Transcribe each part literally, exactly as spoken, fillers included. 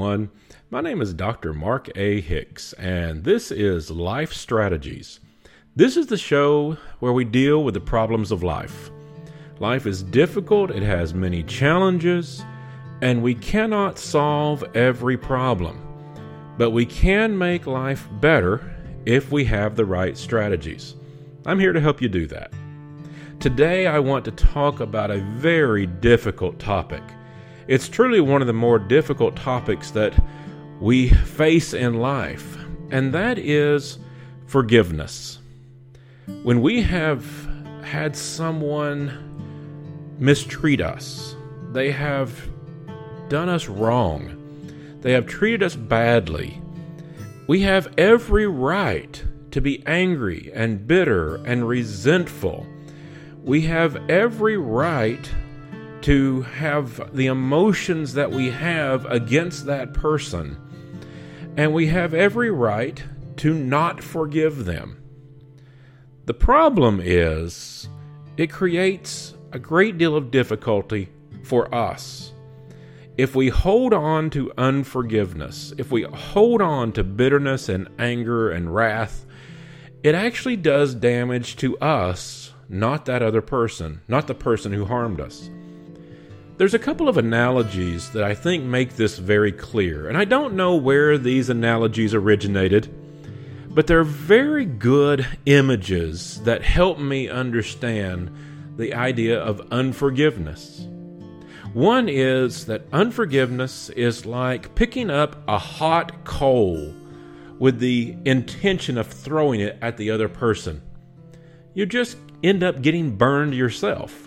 everyone. My name is Doctor Mark A. Hicks, and this is Life Strategies. This is the show where we deal with the problems of life. Life is difficult, it has many challenges, and we cannot solve every problem. But we can make life better if we have the right strategies. I'm here to help you do that. Today I want to talk about a very difficult topic. It's truly one of the more difficult topics that we face in life, and that is forgiveness. When we have had someone mistreat us, they have done us wrong, they have treated us badly, we have every right to be angry and bitter and resentful. We have every right to have the emotions that we have against that person, and we have every right to not forgive them. The problem is, it creates a great deal of difficulty for us. If we hold on to unforgiveness, if we hold on to bitterness and anger and wrath, it actually does damage to us, not that other person, not the person who harmed us. There's a couple of analogies that I think make this very clear, and I don't know where these analogies originated, but they're very good images that help me understand the idea of unforgiveness. One is that unforgiveness is like picking up a hot coal with the intention of throwing it at the other person. You just end up getting burned yourself.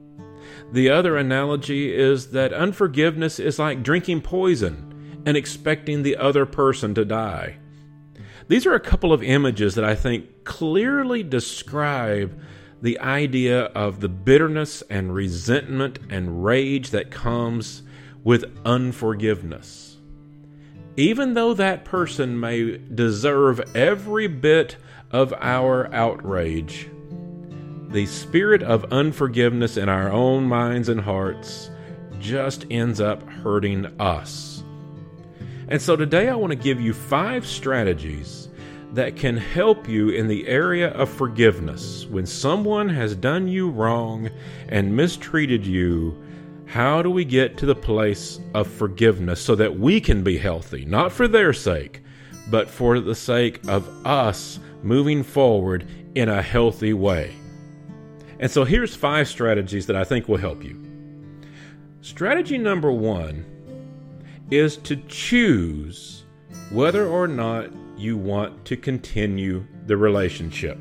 The other analogy is that unforgiveness is like drinking poison and expecting the other person to die. These are a couple of images that I think clearly describe the idea of the bitterness and resentment and rage that comes with unforgiveness. Even though that person may deserve every bit of our outrage, the spirit of unforgiveness in our own minds and hearts just ends up hurting us. And so today I want to give you five strategies that can help you in the area of forgiveness. When someone has done you wrong and mistreated you, how do we get to the place of forgiveness so that we can be healthy, not for their sake, but for the sake of us moving forward in a healthy way? And so here's five strategies that I think will help you. Strategy number one is to choose whether or not you want to continue the relationship.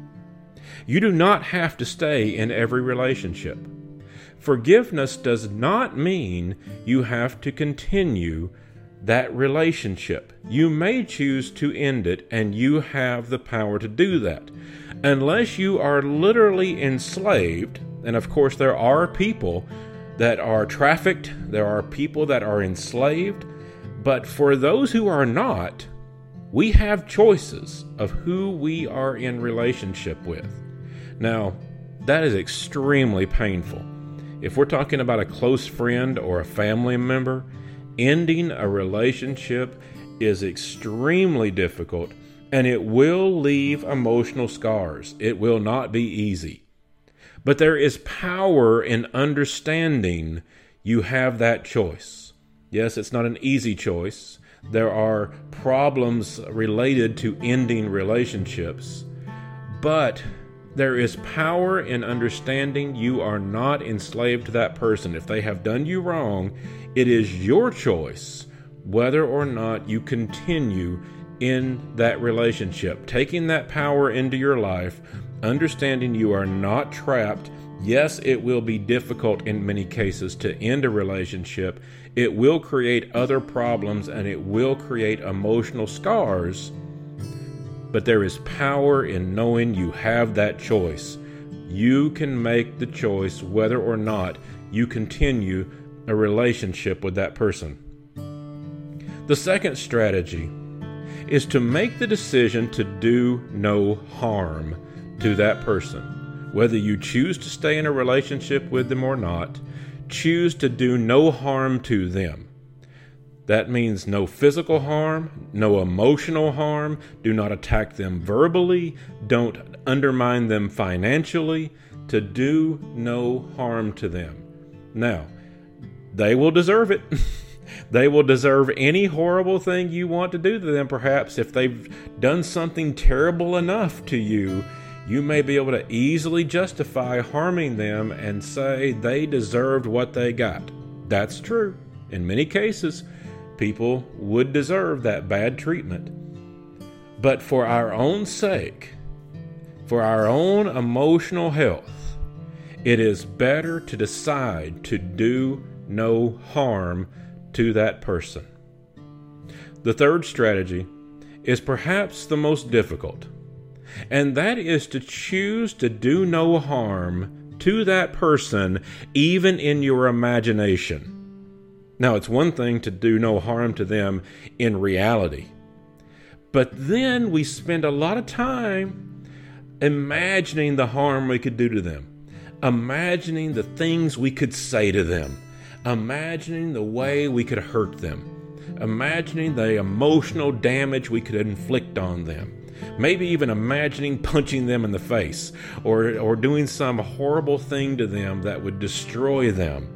You do not have to stay in every relationship. Forgiveness does not mean you have to continue that relationship. You may choose to end it, and you have the power to do that. Unless you are literally enslaved, and of course there are people that are trafficked, there are people that are enslaved, but for those who are not, we have choices of who we are in relationship with. Now, that is extremely painful. If we're talking about a close friend or a family member, ending a relationship is extremely difficult, and it will leave emotional scars. It will not be easy. But there is power in understanding you have that choice. Yes, it's not an easy choice. There are problems related to ending relationships, but there is power in understanding you are not enslaved to that person. If they have done you wrong, it is your choice whether or not you continue in that relationship. Taking that power into your life, understanding you are not trapped. Yes, it will be difficult in many cases to end a relationship. It will create other problems and it will create emotional scars. But there is power in knowing you have that choice. You can make the choice whether or not you continue a relationship with that person. The second strategy is to make the decision to do no harm to that person. Whether you choose to stay in a relationship with them or not, choose to do no harm to them. That means no physical harm, no emotional harm. Do not attack them verbally. Don't undermine them financially. To do no harm to them. Now, they will deserve it. They will deserve any horrible thing you want to do to them, perhaps. If they've done something terrible enough to you, you may be able to easily justify harming them and say they deserved what they got. That's true. In many cases, people would deserve that bad treatment. But for our own sake, for our own emotional health, it is better to decide to do no harm to that person. The third strategy is perhaps the most difficult, and that is to choose to do no harm to that person, even in your imagination. Now, it's one thing to do no harm to them in reality, but then we spend a lot of time imagining the harm we could do to them, imagining the things we could say to them, imagining the way we could hurt them, imagining the emotional damage we could inflict on them, maybe even imagining punching them in the face or, or doing some horrible thing to them that would destroy them.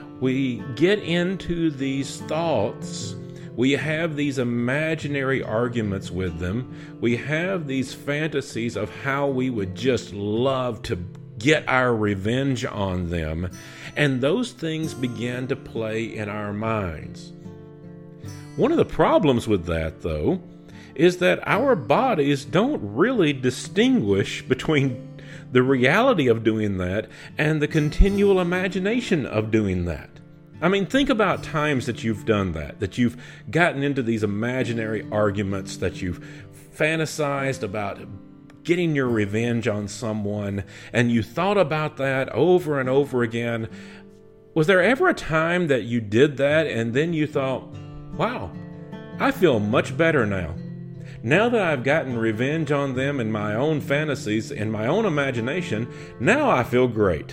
We get into these thoughts. We have these imaginary arguments with them. We have these fantasies of how we would just love to get our revenge on them. And those things begin to play in our minds. One of the problems with that, though, is that our bodies don't really distinguish between the reality of doing that and the continual imagination of doing that. I mean, think about times that you've done that, that you've gotten into these imaginary arguments, that you've fantasized about getting your revenge on someone, and you thought about that over and over again. Was there ever a time that you did that and then you thought, wow, I feel much better now. Now that I've gotten revenge on them in my own fantasies, in my own imagination, now I feel great.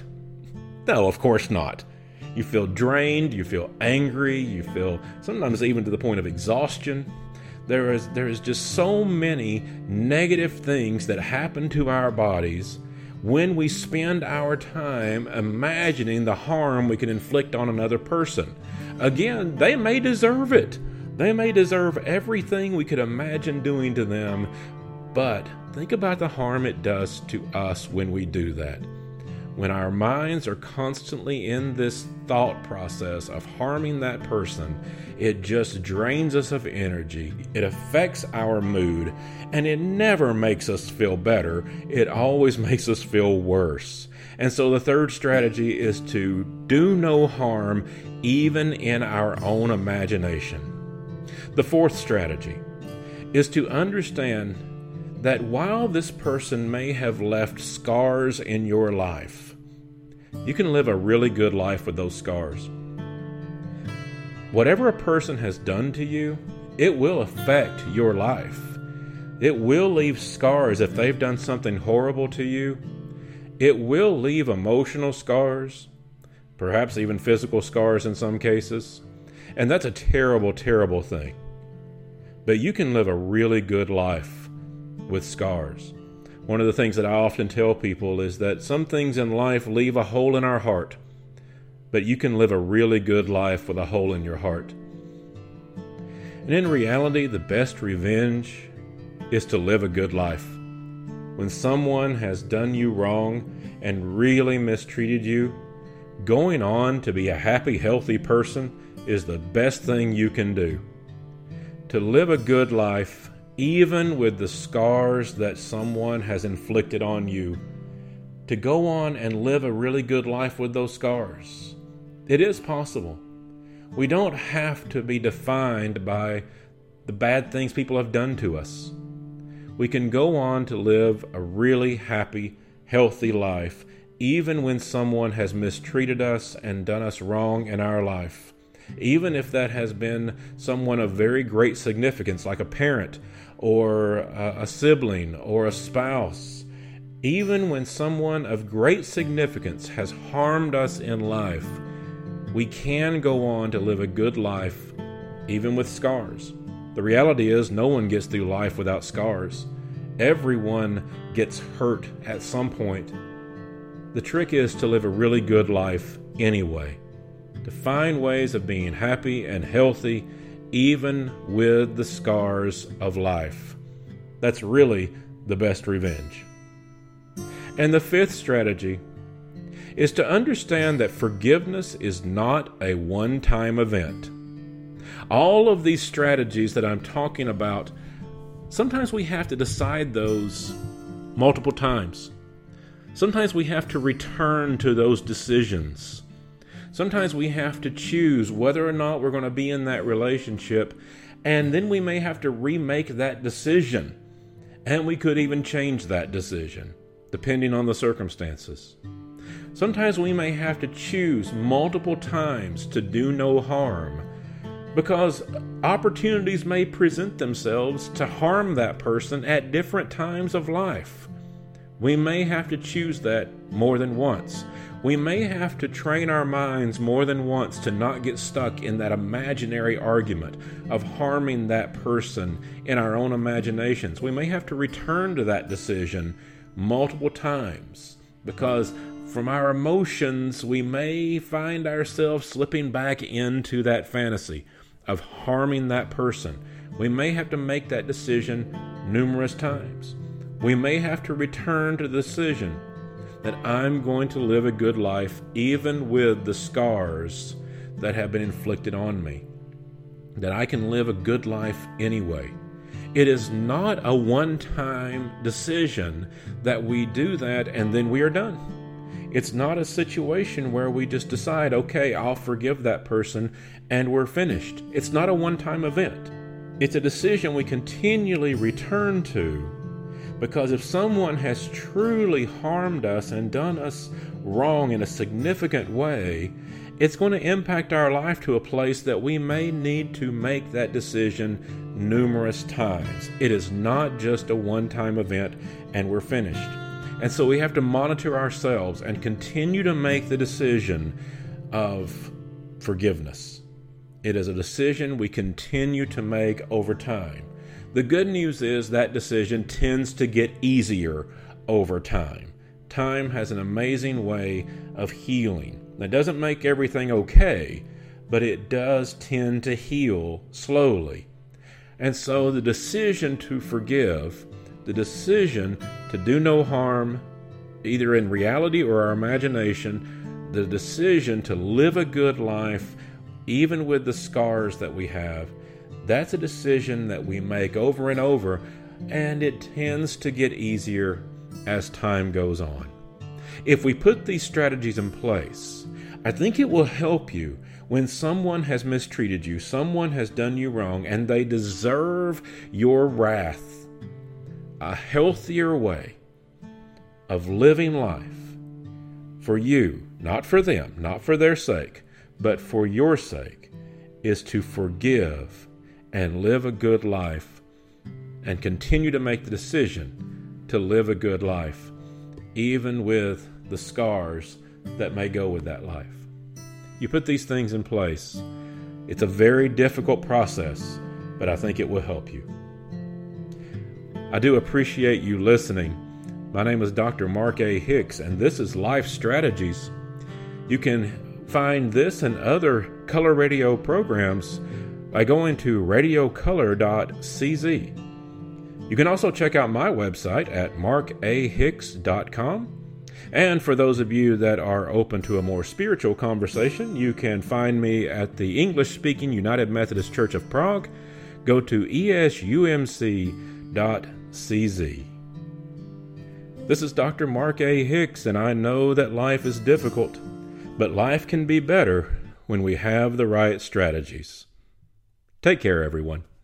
No, of course not. You feel drained, you feel angry, you feel sometimes even to the point of exhaustion. There is, there is just so many negative things that happen to our bodies when we spend our time imagining the harm we can inflict on another person. Again, they may deserve it. They may deserve everything we could imagine doing to them, but think about the harm it does to us when we do that. When our minds are constantly in this thought process of harming that person, it just drains us of energy. It affects our mood, and it never makes us feel better. It always makes us feel worse. And so the third strategy is to do no harm, even in our own imagination. The fourth strategy is to understand that while this person may have left scars in your life, you can live a really good life with those scars. Whatever a person has done to you, it will affect your life. It will leave scars if they've done something horrible to you. It will leave emotional scars, perhaps even physical scars in some cases. And that's a terrible, terrible thing. But you can live a really good life with scars. One of the things that I often tell people is that some things in life leave a hole in our heart, but you can live a really good life with a hole in your heart. And in reality, the best revenge is to live a good life. When someone has done you wrong and really mistreated you, going on to be a happy, healthy person is the best thing you can do. To live a good life, even with the scars that someone has inflicted on you, to go on and live a really good life with those scars. It is possible. We don't have to be defined by the bad things people have done to us. We can go on to live a really happy, healthy life, even when someone has mistreated us and done us wrong in our life. Even if that has been someone of very great significance, like a parent or a, a sibling or a spouse. Even when someone of great significance has harmed us in life, we can go on to live a good life even with scars. The reality is no one gets through life without scars. Everyone gets hurt at some point. The trick is to live a really good life anyway, to find ways of being happy and healthy even with the scars of life. That's really the best revenge. And the fifth strategy is to understand that forgiveness is not a one-time event. All of these strategies that I'm talking about, sometimes we have to decide those multiple times. Sometimes we have to return to those decisions. Sometimes we have to choose whether or not we're going to be in that relationship, and then we may have to remake that decision. And we could even change that decision, depending on the circumstances. Sometimes we may have to choose multiple times to do no harm, because opportunities may present themselves to harm that person at different times of life. We may have to choose that more than once. We may have to train our minds more than once to not get stuck in that imaginary argument of harming that person in our own imaginations. We may have to return to that decision multiple times, because from our emotions, we may find ourselves slipping back into that fantasy of harming that person. We may have to make that decision numerous times. We may have to return to the decision that I'm going to live a good life even with the scars that have been inflicted on me, that I can live a good life anyway. It is not a one-time decision that we do that and then we are done. It's not a situation where we just decide, okay, I'll forgive that person and we're finished. It's not a one-time event. It's a decision we continually return to, because if someone has truly harmed us and done us wrong in a significant way, it's going to impact our life to a place that we may need to make that decision numerous times. It is not just a one-time event and we're finished. And so we have to monitor ourselves and continue to make the decision of forgiveness. It is a decision we continue to make over time. The good news is that decision tends to get easier over time. Time has an amazing way of healing. That doesn't make everything okay, but it does tend to heal slowly. And so the decision to forgive, the decision to do no harm, either in reality or our imagination, the decision to live a good life, even with the scars that we have, that's a decision that we make over and over, and it tends to get easier as time goes on. If we put these strategies in place, I think it will help you when someone has mistreated you, someone has done you wrong, and they deserve your wrath. A healthier way of living life for you, not for them, not for their sake, but for your sake, is to forgive and live a good life and continue to make the decision to live a good life, even with the scars that may go with that life. You put these things in place. It's a very difficult process, but I think it will help you. I do appreciate you listening. My name is Doctor Mark A. Hicks, and this is Life Strategies. You can find this and other color radio programs by going to radio color dot c z. You can also check out my website at mark a hicks dot com. And for those of you that are open to a more spiritual conversation, you can find me at the English-speaking United Methodist Church of Prague. Go to e s u m c dot c z. This is Doctor Mark A. Hicks, and I know that life is difficult, but life can be better when we have the right strategies. Take care, everyone.